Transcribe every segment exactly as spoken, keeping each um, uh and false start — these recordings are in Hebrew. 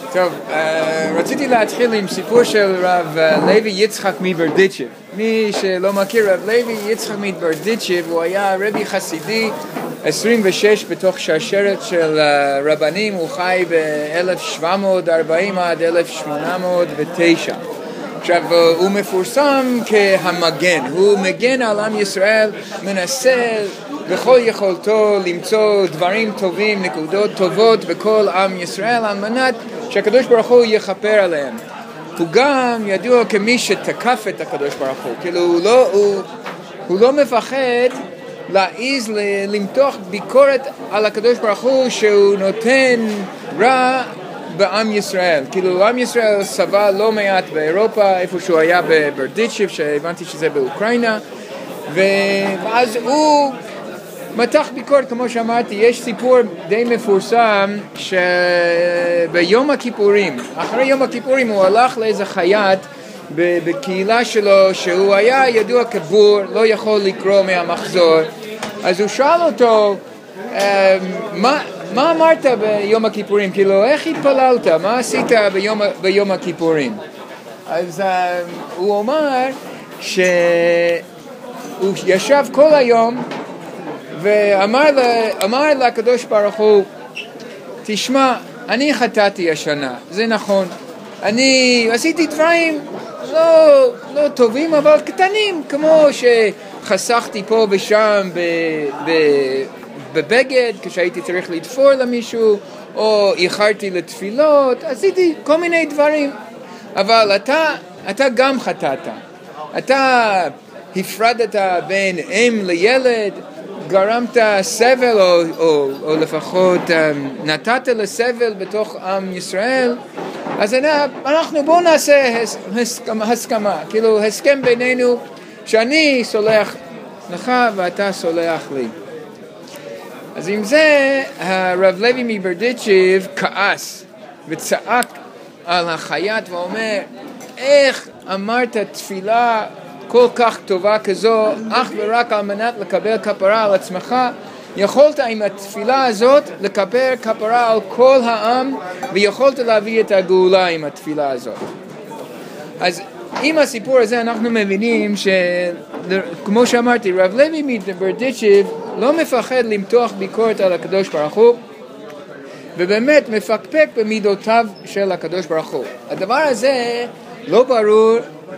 טוב, רציתי להתחיל עם סיפור של רב לוי יצחק מברדיצ'ב. מי שלא מכיר, רב לוי יצחק מברדיצ'ב הוא היה רבי חסידי עשרים ושש בתוך שרשרת של רבנים. הוא חי ב-אלף שבע מאות וארבעים עד אלף שמונה מאות ותשע. עכשיו, הוא מפורסם כהמגן, הוא מגן על עם ישראל, מנסה בכל יכולתו למצוא דברים טובים, נקודות טובות בכל עם ישראל, על מנת שהקדוש ברוך הוא יכפר עליהם. הוא גם ידוע כמי שתקף את הקדוש ברוך הוא, כאילו הוא לא, הוא, הוא לא מפחד להעיז למתוח ביקורת על הקדוש ברוך הוא שהוא נותן רע בעם ישראל. כאילו עם ישראל סבל לא מעט באירופה, איפה שהוא היה בברדיצ'ב, שהבנתי שזה באוקראינה, ואז הוא מתח ביקורת, כמו שאמרתי. יש סיפור די מפורסם שביום הכיפורים, אחרי יום הכיפורים הוא הלך לאיזה חייט בקהילה שלו שהוא היה ידוע כבור, לא יכול לקרוא מהמחזור. אז הוא שאל אותו, מה מה אמרת ביום הכיפורים? כאילו, איך התפללת? מה עשית ביום, ביום הכיפורים? אז uh, הוא אומר שהוא ישב כל היום ואמר לה, אמר לקדוש ברוך הוא, תשמע, אני חטאתי השנה, זה נכון. אני עשיתי דברים לא, לא טובים, אבל קטנים, כמו שחסכתי פה ושם ב... ב בבגד, כשהייתי צריך לתפור למישהו, או איחרתי לתפילות, עשיתי כל מיני דברים. אבל אתה, אתה גם חטאת. אתה הפרדת בין אם לילד, גרמת סבל, או, או, או לפחות נתת לסבל בתוך עם ישראל. אז אנחנו בואו נעשה הסכמה, הסכמה, כאילו הסכם בינינו, שאני סולח לך ואתה סולח לי. אז עם זה הרב לוי מברדיצ'ב כעס וצעק על החייט ואומר, איך אמרת תפילה כל כך טובה כזו אך ורק על מנת לקבל כפרה על עצמך? יכולת עם התפילה הזאת לקבל כפרה על כל העם, ויכולת להביא את הגאולה עם התפילה הזאת. אז עם הסיפור הזה אנחנו מבינים שכמו שאמרתי, רב לוי מברדיצ'ב לא מפחד למתוח ביקורת על הקדוש ברוך הוא, ובאמת מפקפק במידותיו של הקדוש ברוך הוא. הדבר הזה לא ברור,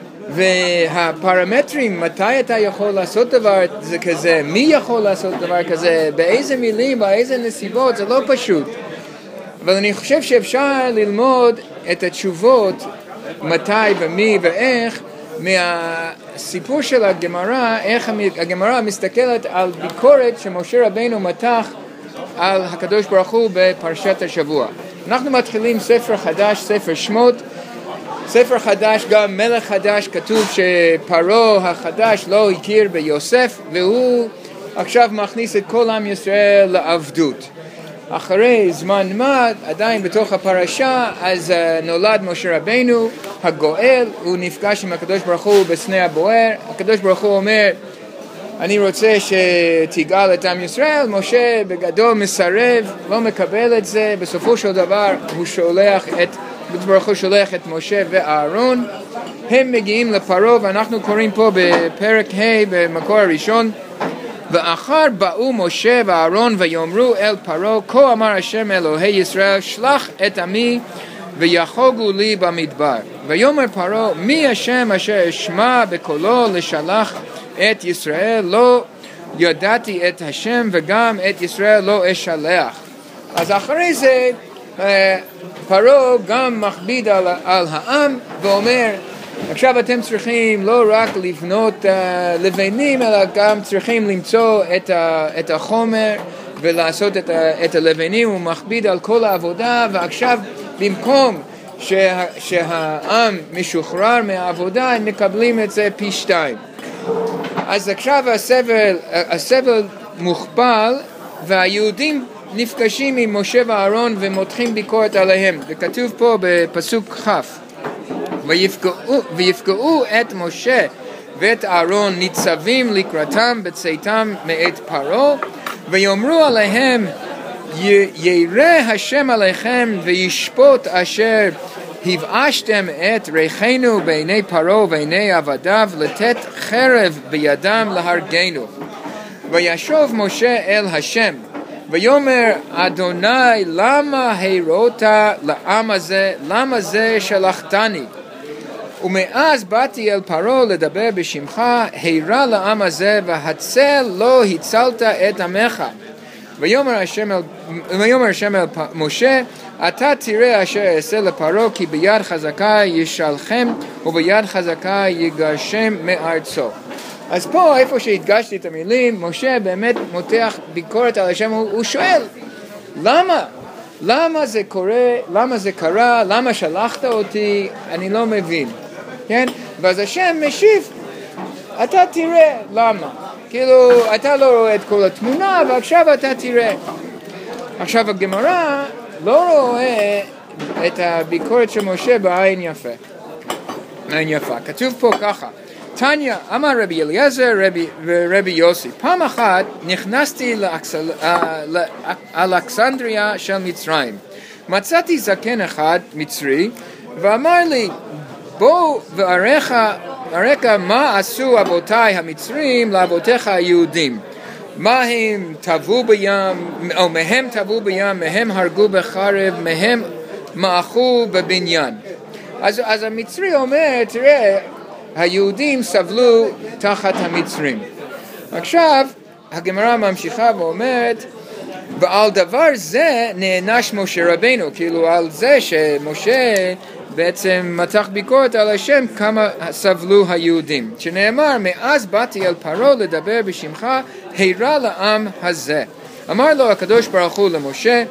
והפרמטרים מתי אתה יכול לעשות דבר כזה, מי יכול לעשות דבר כזה, באיזה מילים, באיזה נסיבות, זה לא פשוט. אבל אני חושב שאפשר ללמוד את התשובות מתי ומי ואיך מהסיפור של הגמרא, איך הגמרא מסתכלת על ביקורת שמשה רבינו מתח על הקדוש ברוך הוא בפרשת השבוע. אנחנו מתחילים ספר חדש, ספר שמות. ספר חדש, גם מלך חדש, כתוב שפרעה החדש לא הכיר ביוסף, והוא עכשיו מכניס את כל עם ישראל לעבדות. אחרי זמן מה, עדיין בתוך הפרשה, אז uh, נולד משה רבינו, הגואל, הוא נפגש עם הקדוש ברוך הוא בסנה הבוער. הקדוש ברוך הוא אומר, אני רוצה שתגאל את עם ישראל. משה בגדול מסרב, לא מקבל את זה. בסופו של דבר הוא שולח את, הקדוש ברוך הוא שולח את משה ואהרון. הם מגיעים לפרעה, ואנחנו קוראים פה בפרק ה' במקור הראשון, ואחר באו משה ואהרון ויאמרו אל פרעה, כה אמר השם אלוהי ישראל, שלח את עמי ויחוגו לי במדבר. ויאמר פרעה, מי השם אשר אשמע בקולו לשלח את ישראל? לא ידעתי את השם וגם את ישראל לא אשלח. אז אחרי זה פרעה גם מכביד על, על העם ואומר, עכשיו אתם צריכים לא רק לבנות uh, לבנים, אלא גם צריכים למצוא את, ה, את החומר ולעשות את, ה, את הלבנים. הוא מכביד על כל העבודה, ועכשיו במקום שה, שהעם משוחרר מהעבודה, הם מקבלים את זה פי שתיים. אז עכשיו הסבל, הסבל מוכפל, והיהודים נפגשים עם משה ואהרון ומותחים ביקורת עליהם. וכתוב פה בפסוק כ', ויפגעו, ויפגעו את משה ואת אהרון ניצבים לקראתם בצאתם מאת פרעה, ויאמרו עליהם ירא השם עליכם וישפוט אשר הבאשתם את ריחנו בעיני פרעה ובעיני עבדיו לתת חרב בידם להרגנו. וישוב משה אל השם ויאמר אדוני למה הראית לעם הזה, למה זה שלחתני? ומאז באתי אל פרעה לדבר בשמך, הרע לעם הזה והצל לא הצלת את עמך. ויאמר השם אל, ויאמר השם אל משה, אתה תראה אשר אעשה לפרעה, כי ביד חזקה ישלחם וביד חזקה יגרשם מארצו. אז פה איפה שהדגשתי את המילים, משה באמת מותח ביקורת על השם, הוא, הוא שואל, למה? למה זה קורה? למה זה קרה? למה שלחת אותי? אני לא מבין. כן? ואז השם משיב, אתה תראה למה. כאילו, אתה לא רואה את כל התמונה, ועכשיו אתה תראה. עכשיו הגמרא לא רואה את הביקורת של משה בעין יפה. בעין יפה. כתוב פה ככה, תניא, אמר רבי אליעזר רבי, ורבי יוסי, פעם אחת נכנסתי לאקסל, לאלכסנדריה של מצרים. מצאתי זקן אחד מצרי, ואמר לי, בוא ואראך מה עשו אבותיי המצרים לאבותיך היהודים. מה הם טבעו בים, או מהם טבעו בים, מהם הרגו בחרב, מהם מאכו בבניין. אז, אז המצרי אומר, תראה, היהודים סבלו תחת המצרים. עכשיו, הגמרא ממשיכה ואומרת, ועל דבר זה נענש משה רבנו, כאילו על זה שמשה בעצם מתח ביקורת על השם כמה סבלו היהודים. שנאמר, מאז באתי אל פרעה לדבר בשמך, הרע לעם הזה. אמר לו הקדוש ברוך הוא למשה,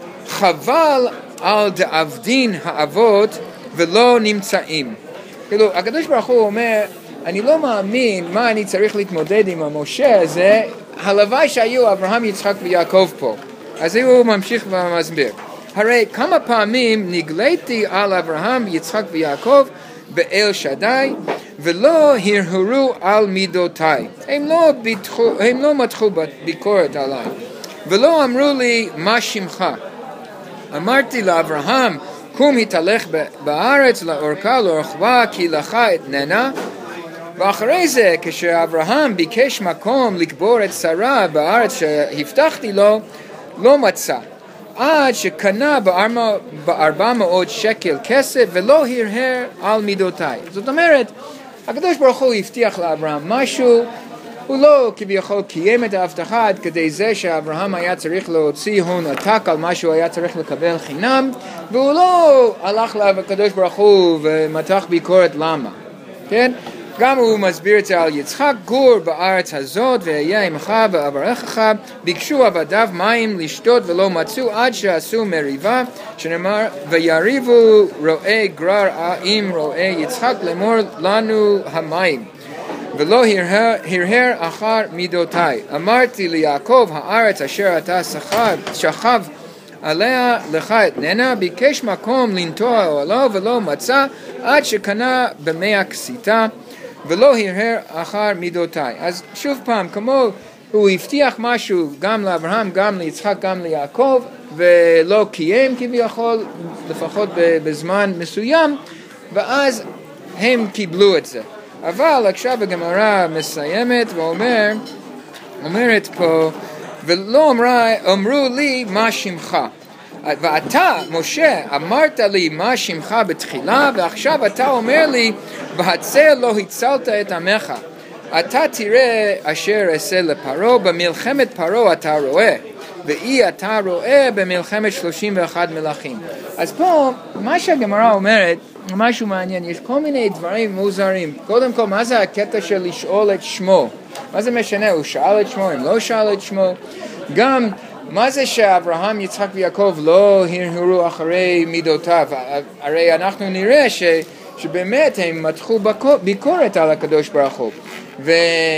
חבל על דאבדין האבות ולא נמצאים. כאילו, הקדוש ברוך הוא אומר, אני לא מאמין מה אני צריך להתמודד עם המשה הזה, הלוואי שהיו אברהם, יצחק ויעקב פה. אז הוא ממשיך ומסביר. הרי כמה פעמים נגליתי על אברהם, יצחק ויעקב באל שדי, ולא הרהרו על מידותיי. הם לא, ביטחו, הם לא מתחו ביקורת עליי. ולא אמרו לי, מה שמך? אמרתי לאברהם, קום התהלך בארץ לאורכה לאורחבה, כי לך אתננה. ואחרי זה, כשאברהם ביקש מקום לקבור את שרה בארץ שהבטחתי לו, לא מצא. עד שקנה בארבע מאות שקל כסף ולא הרהר על מידותיי. זאת אומרת, הקדוש ברוך הוא הבטיח לאברהם משהו, הוא לא כביכול קיים את ההבטחה עד כדי זה שאברהם היה צריך להוציא הון עתק על מה שהוא היה צריך לקבל חינם, והוא לא הלך לקדוש ברוך הוא ומתח ביקורת למה. כן? גם הוא מסביר את זה על יצחק, גור בארץ הזאת ואהיה עמך ואברכך, ביקשו עבדיו מים לשתות ולא מצאו עד שעשו מריבה, שנאמר ויריבו רועי גרר עם רועי יצחק לאמור לנו המים, ולא הרהר, הרהר אחר מידותיי. אמרתי ליעקב, הארץ אשר אתה שכב, שכב עליה לך אתננה, ביקש מקום לנטוע אוהלו ולא מצא עד שקנה במאה כסיתה, ולא הרהר אחר מידותיי. אז שוב פעם, כמו הוא הבטיח משהו גם לאברהם, גם ליצחק, גם ליעקב, ולא קיים כביכול, לפחות בזמן מסוים, ואז הם קיבלו את זה. אבל עכשיו הגמרא מסיימת ואומר, אומרת פה, ולא אמרה, אמרו לי מה שמך. ואתה, משה, אמרת לי מה שמך בתחילה, ועכשיו אתה אומר לי, והצל לא הצלת את עמך. אתה תראה אשר אעשה לפרעה, במלחמת פרעה אתה רואה, ואי אתה רואה במלחמת שלושים ואחד מלכים. אז פה, מה שהגמרא אומרת, משהו מעניין, יש כל מיני דברים מוזרים. קודם כל, מה זה הקטע של לשאול את שמו? מה זה משנה? הוא שאל את שמו, אם לא שאל את שמו? גם, מה זה שאברהם, יצחק ויעקב לא הרהרו אחרי מידותיו? הרי אנחנו נראה ש, שבאמת הם מתחו ביקורת על הקדוש ברוך הוא. ו,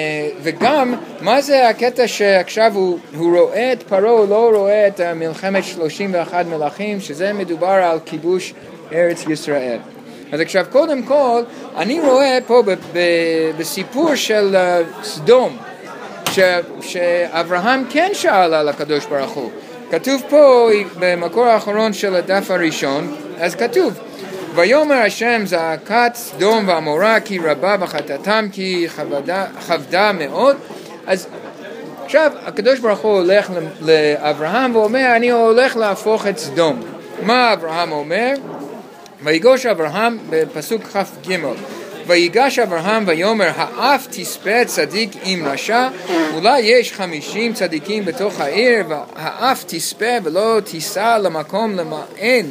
וגם, מה זה הקטע שעכשיו הוא, הוא רואה את פרעה, הוא לא רואה את מלחמת שלושים ואחד מלכים, שזה מדובר על כיבוש ארץ ישראל. אז עכשיו, קודם כל, אני רואה פה ב, ב, בסיפור של uh, סדום, ש, שאברהם כן שאל על הקדוש ברוך הוא. כתוב פה, במקור האחרון של הדף הראשון, אז כתוב, ויאמר השם זעקת סדום ועמורה כי רבה וחטאתם כי כבדה, כבדה מאוד. אז עכשיו הקדוש ברוך הוא הולך לאברהם ואומר, אני הולך להפוך את סדום. מה אברהם אומר? ויגש אברהם בפסוק כ"ג, ויגש אברהם ויאמר האף תספה צדיק עם רשע, אולי יש חמישים צדיקים בתוך העיר, והאף תספה ולא תיסע למקום למען,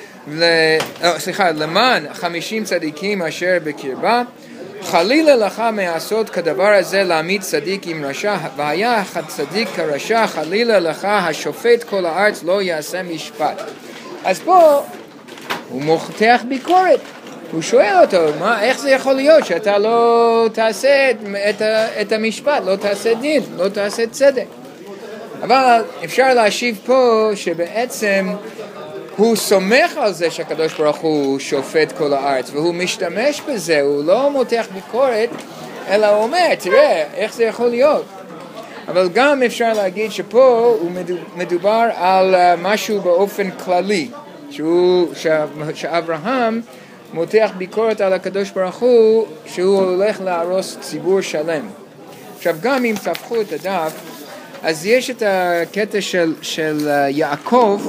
סליחה, למען חמישים צדיקים אשר בקרבה. חלילה לך מעשות כדבר הזה להעמיד צדיק עם רשע, והיה הצדיק כרשע, חלילה לך השופט כל הארץ לא יעשה משפט. אז פה הוא מותח ביקורת, הוא שואל אותו, מה, איך זה יכול להיות שאתה לא תעשה את, את, את המשפט, לא תעשה דין, לא תעשה צדק. אבל אפשר להשיב פה שבעצם הוא סומך על זה שהקדוש ברוך הוא שופט כל הארץ, והוא משתמש בזה, הוא לא מותח ביקורת, אלא הוא אומר, תראה, איך זה יכול להיות? אבל גם אפשר להגיד שפה הוא מדובר על משהו באופן כללי, שהוא, שאברהם מותח ביקורת על הקדוש ברוך הוא, שהוא הולך להרוס ציבור שלם. עכשיו גם אם תפחו את הדף, אז יש את הקטע של, של יעקב,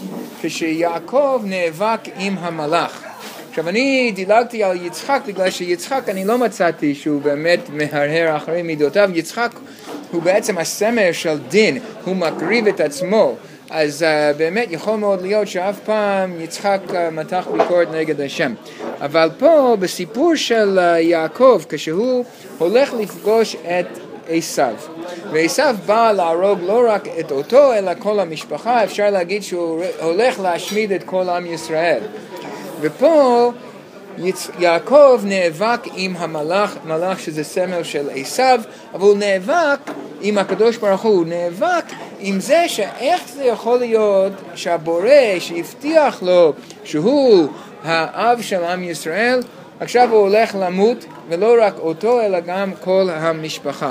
כשיעקב נאבק עם המלאך. עכשיו אני דילגתי על יצחק בגלל שיצחק אני לא מצאתי שהוא באמת מהרהר אחרי מידותיו. יצחק הוא בעצם הסמל של דין, הוא מקריב את עצמו. אז uh, באמת יכול מאוד להיות שאף פעם יצחק uh, מתח ביקורת נגד השם. אבל פה בסיפור של uh, יעקב, כשהוא הולך לפגוש את עשיו, ועשיו בא להרוג לא רק את אותו אלא כל המשפחה, אפשר להגיד שהוא הולך להשמיד את כל עם ישראל. ופה יצ... יעקב נאבק עם המלאך, מלאך שזה סמל של עשיו, אבל הוא נאבק עם הקדוש ברוך הוא, הוא נאבק עם זה שאיך זה יכול להיות שהבורא שהבטיח לו שהוא האב של עם ישראל, עכשיו הוא הולך למות, ולא רק אותו אלא גם כל המשפחה.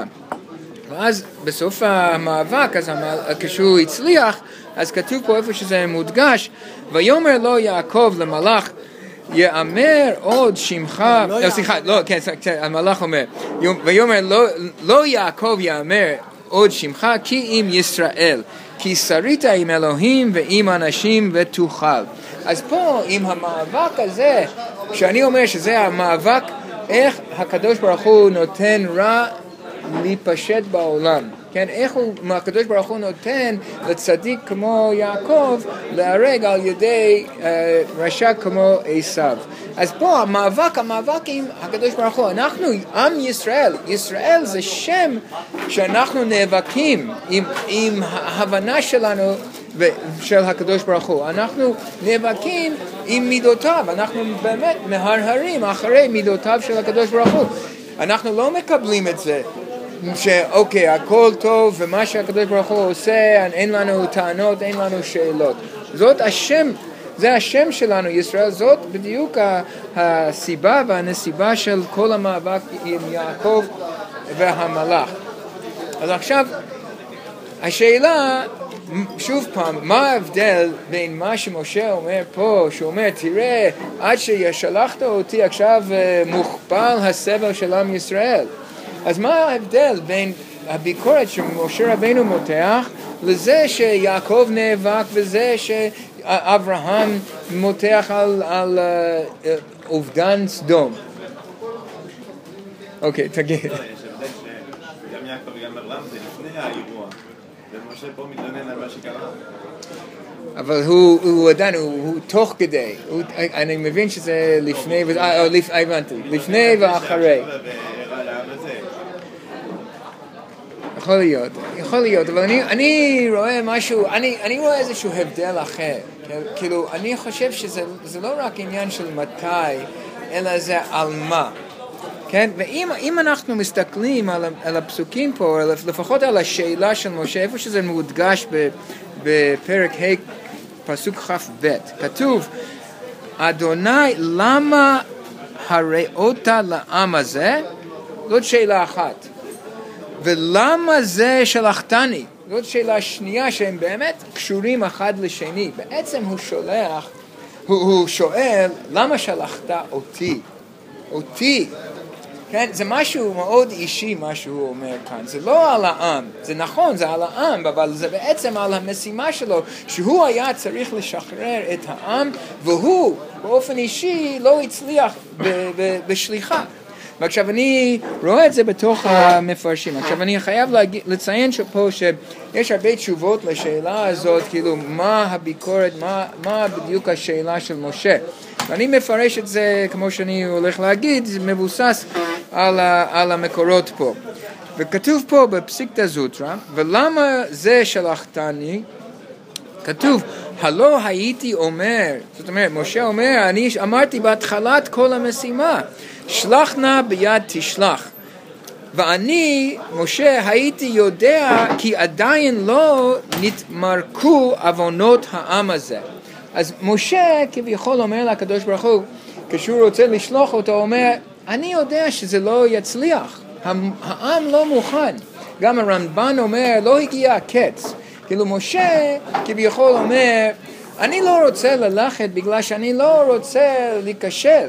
ואז בסוף המאבק, אז כשהוא הצליח, אז כתוב פה איפה שזה מודגש, ויאמר לו יעקב למלאך, יאמר עוד שמך, לא סליחה, לא, כן, המלאך אומר, ויאמר לא יעקב יאמר עוד שמך כי עם ישראל, כי שרית עם אלוהים ועם אנשים ותוכל. אז פה עם המאבק הזה, שאני אומר שזה המאבק, איך הקדוש ברוך הוא נותן רע להיפשט בעולם, כן? איך הוא, הקדוש ברוך הוא נותן לצדיק כמו יעקב להרג על ידי אה, רשע כמו עשיו. אז פה המאבק, המאבק עם הקדוש ברוך הוא, אנחנו עם ישראל, ישראל זה שם שאנחנו נאבקים עם, עם ההבנה שלנו של הקדוש ברוך הוא. אנחנו נאבקים עם מידותיו, אנחנו באמת מהרהרים אחרי מידותיו של הקדוש ברוך הוא. אנחנו לא מקבלים את זה שאוקיי, הכל טוב ומה שהקדוש ברוך הוא עושה, אין לנו טענות, אין לנו שאלות. זאת השם, זה השם שלנו, ישראל, זאת בדיוק הסיבה והנסיבה של כל המאבק עם יעקב והמלאך. אז עכשיו, השאלה, שוב פעם, מה ההבדל בין מה שמשה אומר פה, שהוא אומר, תראה, עד ששלחת אותי עכשיו מוכפל הסבל של עם ישראל. אז מה ההבדל בין הביקורת שמשה רבינו מותח לזה שיעקב נאבק וזה שאברהם מותח על, על uh, אובדן סדום? אוקיי, תגיד. לא, יש הבדל שגם יעקב וגם אברהם זה לפני האירוע, ומשה פה מתלונן על מה שקרה. אבל הוא, הוא עדיין, הוא, הוא תוך כדי, הוא, אני מבין שזה לפני, אה, לפ, הבנתי, לפני ואחרי. יכול להיות, יכול להיות, אבל אני, אני רואה משהו, אני, אני רואה איזשהו הבדל אחר. כאילו, אני חושב שזה זה לא רק עניין של מתי, אלא זה על מה. כן? ואם אם אנחנו מסתכלים על, על הפסוקים פה, לפחות על השאלה של משה, איפה שזה מודגש ב, בפרק ה' פסוק כ"ב, כתוב, אדוני, למה הראות לעם הזה? זאת שאלה אחת. ולמה זה שלחתני? זאת שאלה שנייה שהם באמת קשורים אחד לשני. בעצם הוא שולח, הוא, הוא שואל, למה שלחת אותי? אותי. כן? זה משהו מאוד אישי מה שהוא אומר כאן. זה לא על העם. זה נכון, זה על העם, אבל זה בעצם על המשימה שלו, שהוא היה צריך לשחרר את העם, והוא באופן אישי לא הצליח ב- ב- בשליחה. ועכשיו אני רואה את זה בתוך המפרשים. עכשיו אני חייב להגיד, לציין שפה שיש הרבה תשובות לשאלה הזאת, כאילו מה הביקורת, מה, מה בדיוק השאלה של משה. ואני מפרש את זה כמו שאני הולך להגיד, זה מבוסס על, ה, על המקורות פה. וכתוב פה בפסיקתא זוטרא, ולמה זה שלחתני? כתוב, הלא הייתי אומר, זאת אומרת, משה אומר, אני אמרתי בהתחלת כל המשימה, שלח נא ביד תשלח. ואני, משה, הייתי יודע כי עדיין לא נתמרקו עוונות העם הזה. אז משה כביכול אומר לקדוש ברוך הוא, כשהוא רוצה לשלוח אותו, הוא אומר, אני יודע שזה לא יצליח, העם לא מוכן. גם הרמב"ן אומר, לא הגיע הקץ. כאילו משה כביכול אומר, אני לא רוצה ללכת בגלל שאני לא רוצה להיכשל.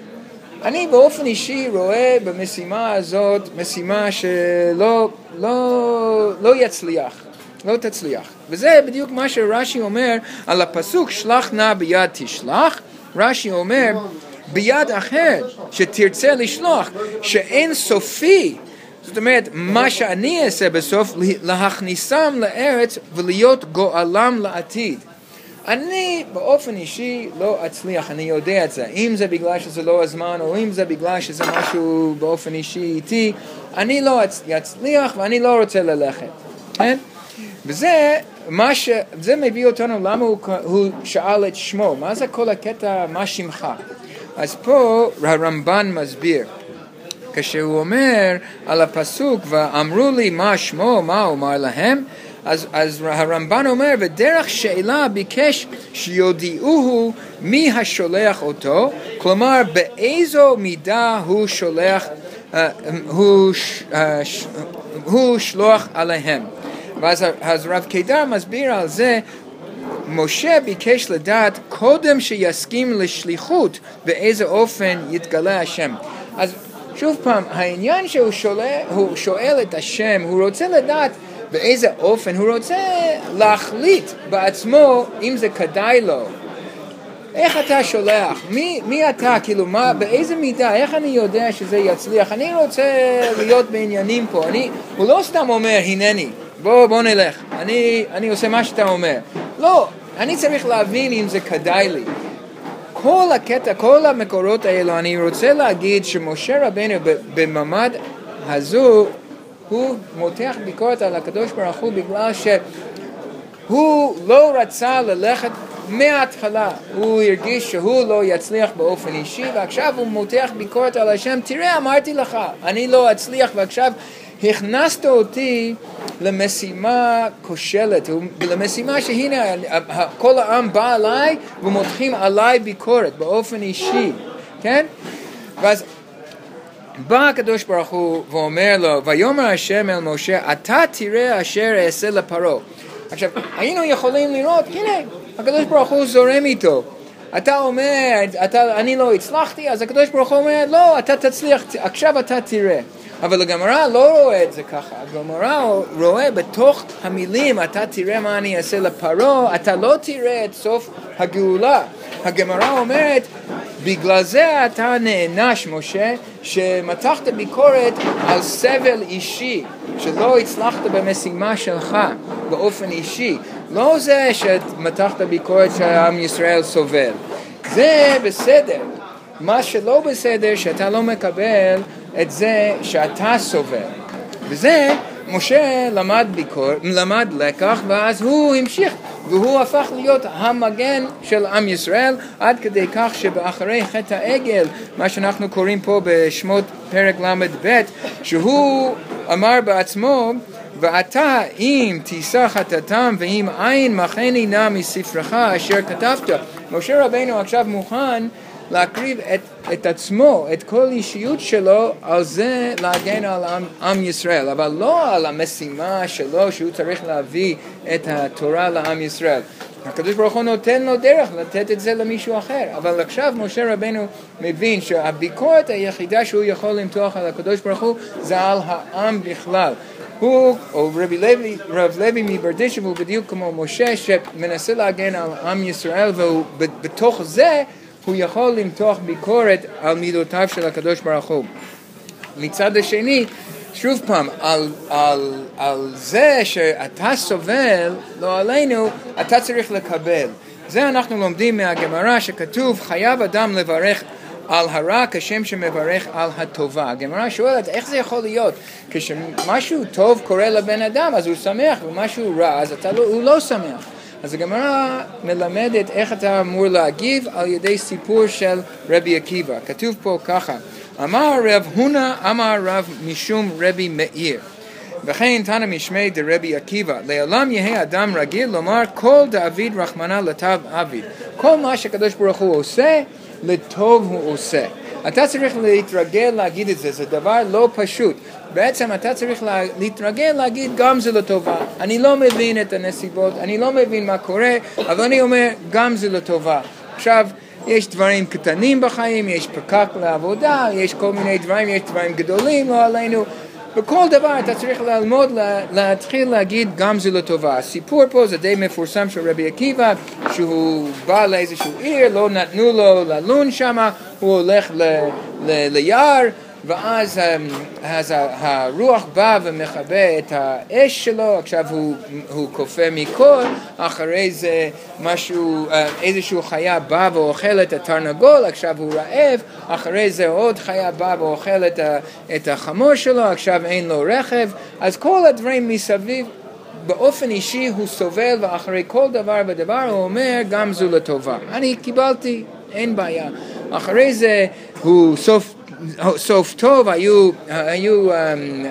אני באופן אישי רואה במשימה הזאת משימה שלא לא, לא יצליח, לא תצליח. וזה בדיוק מה שרש"י אומר על הפסוק שלח נא ביד תשלח. רש"י אומר ביד אחרת שתרצה לשלוח, שאין סופי, זאת אומרת מה שאני אעשה בסוף, להכניסם לארץ ולהיות גואלם לעתיד. אני באופן אישי לא אצליח, אני יודע את זה. אם זה בגלל שזה לא הזמן, או אם זה בגלל שזה משהו באופן אישי איתי, אני לא אצליח ואני לא רוצה ללכת. כן? וזה מה ש... זה מביא אותנו למה הוא, הוא שאל את שמו. מה זה כל הקטע, מה שמך? אז פה הרמב"ן מסביר. כשהוא אומר על הפסוק, ואמרו לי מה שמו, מה אומר להם? אז, אז הרמב"ן אומר, ודרך שאלה ביקש שיודיעוהו מי השולח אותו, כלומר באיזו מידה הוא שולח, uh, הוא, uh, ש, הוא שלוח עליהם. ואז אז רב קידר מסביר על זה, משה ביקש לדעת קודם שיסכים לשליחות, באיזה אופן יתגלה השם. אז שוב פעם, העניין שהוא שואל, הוא שואל את השם, הוא רוצה לדעת באיזה אופן, הוא רוצה להחליט בעצמו אם זה כדאי לו. איך אתה שולח? מי, מי אתה? כאילו, מה, באיזה מידה? איך אני יודע שזה יצליח? אני רוצה להיות בעניינים פה. אני, הוא לא סתם אומר, הנני, בוא, בוא נלך. אני, אני עושה מה שאתה אומר. לא, אני צריך להבין אם זה כדאי לי. כל הקטע, כל המקורות האלו, אני רוצה להגיד שמשה רבנו בממד הזו, הוא מותח ביקורת על הקדוש ברוך הוא בגלל שהוא לא רצה ללכת מההתחלה. הוא הרגיש שהוא לא יצליח באופן אישי, ועכשיו הוא מותח ביקורת על השם. תראה, אמרתי לך, אני לא אצליח, ועכשיו הכנסת אותי למשימה כושלת, למשימה שהנה כל העם בא עליי ומותחים עליי ביקורת באופן אישי, כן? ואז בא הקדוש ברוך הוא ואומר לו, ויאמר השם אל משה, אתה תראה אשר אעשה לפרעה. עכשיו, היינו יכולים לראות, הנה, הקדוש ברוך הוא זורם איתו. אתה אומר, אתה, אני לא הצלחתי, אז הקדוש ברוך הוא אומר, לא, אתה תצליח, עכשיו אתה תראה. אבל הגמרא לא רואה את זה ככה. הגמרא רואה בתוך המילים, אתה תראה מה אני אעשה לפרעה, אתה לא תראה את סוף הגאולה. הגמרא אומרת, בגלל זה אתה נענש, משה, שמתחת ביקורת על סבל אישי, שלא הצלחת במשימה שלך באופן אישי. לא זה שמתחת ביקורת שהעם ישראל סובל. זה בסדר. מה שלא בסדר, שאתה לא מקבל את זה שאתה סובל. וזה, משה למד ביקור, למד לקח, ואז הוא המשיך, והוא הפך להיות המגן של עם ישראל, עד כדי כך שבאחרי חטא העגל, מה שאנחנו קוראים פה בשמות פרק למד ב', שהוא אמר בעצמו, ואתה אם תישא חטאתם ואם אין מחני נא מספרך אשר כתבת. משה רבנו עכשיו מוכן להקריב את, את עצמו, את כל אישיות שלו, על זה להגן על עם, עם ישראל, אבל לא על המשימה שלו שהוא צריך להביא את התורה לעם ישראל. הקדוש ברוך הוא נותן לו דרך לתת את זה למישהו אחר, אבל עכשיו משה רבנו מבין שהביקורת היחידה שהוא יכול למתוח על הקדוש ברוך הוא זה על העם בכלל. הוא, או רבי לוי, רב לוי מברדיצ'ב, הוא בדיוק כמו משה שמנסה להגן על עם ישראל, ובתוך זה הוא יכול למתוח ביקורת על מידותיו של הקדוש ברוך הוא. מצד השני, שוב פעם, על, על, על זה שאתה סובל, לא עלינו, אתה צריך לקבל. זה אנחנו לומדים מהגמרא שכתוב, חייב אדם לברך על הרע כשם שמברך על הטובה. הגמרא שואלת, איך זה יכול להיות? כשמשהו טוב קורה לבן אדם, אז הוא שמח, ומשהו רע, אז אתה לא, הוא לא שמח. אז הגמרא מלמדת איך אתה אמור להגיב על ידי סיפור של רבי עקיבא. כתוב פה ככה, אמר רב הונא אמר רב משום רבי מאיר. וכן תנא משמי דרבי עקיבא, לעולם יהא אדם רגיל לומר כל דאביד רחמנא לטב אביד. כל מה שקדוש ברוך הוא עושה, לטוב הוא עושה. אתה צריך להתרגל להגיד את זה, זה דבר לא פשוט. בעצם אתה צריך להתרגל להגיד גם זה לטובה. אני לא מבין את הנסיבות, אני לא מבין מה קורה, אבל אני אומר גם זה לטובה. עכשיו, יש דברים קטנים בחיים, יש פקק לעבודה, יש כל מיני דברים, יש דברים גדולים לא עלינו. בכל דבר אתה צריך ללמוד, להתחיל להגיד גם זה לטובה. הסיפור פה זה די מפורסם של רבי עקיבא, שהוא בא לאיזשהו עיר, לא נתנו לו ללון שם, הוא הולך ל, ל, ליער, ואז אז הרוח בא ומכבה את האש שלו, עכשיו הוא, הוא קופא מכל, אחרי זה משהו, איזשהו חיה בא ואוכל את התרנגול, עכשיו הוא רעב, אחרי זה עוד חיה בא ואוכל את, את החמור שלו, עכשיו אין לו רכב, אז כל הדברים מסביב, באופן אישי הוא סובל, ואחרי כל דבר ודבר הוא אומר גם זו לטובה. אני קיבלתי, אין בעיה. אחרי זה הוא סוף סוף טוב, היו, היו um, uh,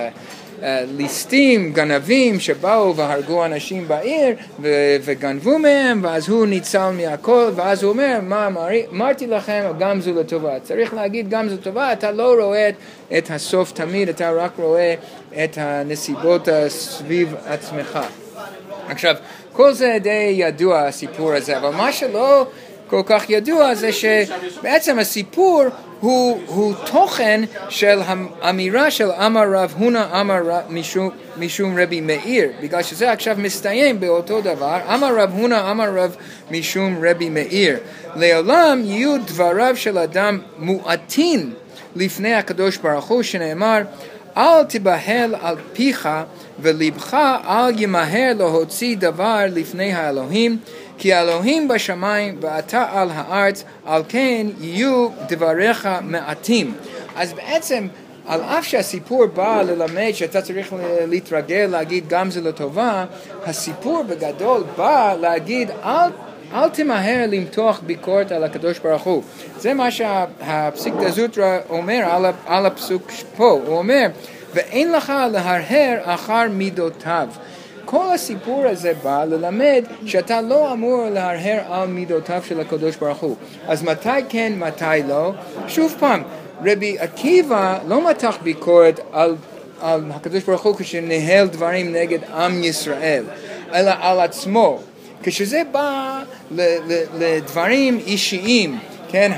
uh, ליסטים, גנבים שבאו והרגו אנשים בעיר ו- וגנבו מהם, ואז הוא ניצל מהכל, ואז הוא אומר, מה אמרתי לכם, גם זו לטובה. צריך להגיד גם זו לטובה, אתה לא רואה את, את הסוף תמיד, אתה רק רואה את הנסיבות סביב עצמך. עכשיו, כל זה די ידוע הסיפור הזה, אבל מה שלא כל כך ידוע זה שבעצם הסיפור הוא, הוא תוכן של האמירה של אמר רב הונא אמר רב משום, משום רבי מאיר, בגלל שזה עכשיו מסתיים באותו דבר, אמר רב הונא אמר רב משום רבי מאיר. לעולם יהיו דבריו של אדם מועטין לפני הקדוש ברוך הוא, שנאמר אל תבהל על פיך ולבך אל ימהר להוציא דבר לפני האלוהים, כי האלוהים בשמיים ואתה על הארץ, על כן יהיו דבריך מעטים. אז בעצם, על אף שהסיפור בא ללמד שאתה צריך להתרגל להגיד גם זה לטובה, הסיפור בגדול בא להגיד אל, אל תמהר למתוח ביקורת על הקדוש ברוך הוא. זה מה שהפסיק דזוטרה אומר על, על הפסוק פה. הוא אומר, ואין לך להרהר אחר מידותיו. כל הסיפור הזה בא ללמד שאתה לא אמור להרהר על מידותיו של הקדוש ברוך הוא. אז מתי כן, מתי לא? שוב פעם, רבי עקיבא לא מתח ביקורת על, על הקדוש ברוך הוא כשנהל דברים נגד עם ישראל, אלא על עצמו. כשזה בא ל, ל, לדברים אישיים, כן,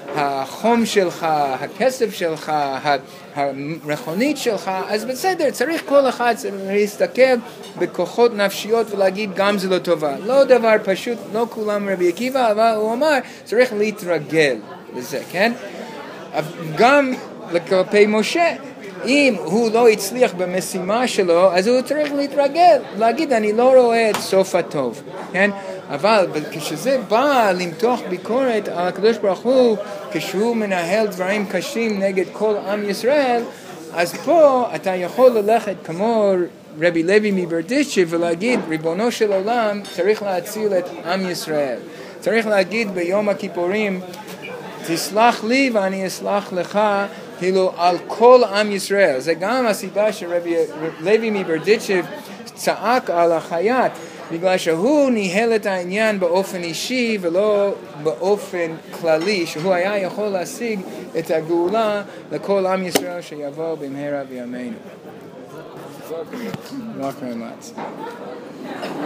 החום שלך, הכסף שלך, המכונית שלך, אז בסדר, צריך כל אחד להסתכל בכוחות נפשיות ולהגיד גם זה לא טובה. לא דבר פשוט, לא כולם רבי עקיבא, אבל הוא אמר, צריך להתרגל לזה, כן? גם לכלפי משה, אם הוא לא הצליח במשימה שלו, אז הוא צריך להתרגל, להגיד, אני לא רואה את סוף הטוב, כן? אבל כשזה בא למתוח ביקורת על הקדוש ברוך הוא, כשהוא מנהל דברים קשים נגד כל עם ישראל, אז פה אתה יכול ללכת כמו רבי לוי מברדיצ'ב ולהגיד, ריבונו של עולם צריך להציל את עם ישראל. צריך להגיד ביום הכיפורים, תסלח לי ואני אסלח לך, כאילו על כל עם ישראל. זה גם הסיבה שרבי לוי מברדיצ'ב צעק על החייט, בגלל שהוא ניהל את העניין באופן אישי ולא באופן כללי, שהוא היה יכול להשיג את הגאולה לכל עם ישראל שיבוא במהרה בימינו. רק מאמץ.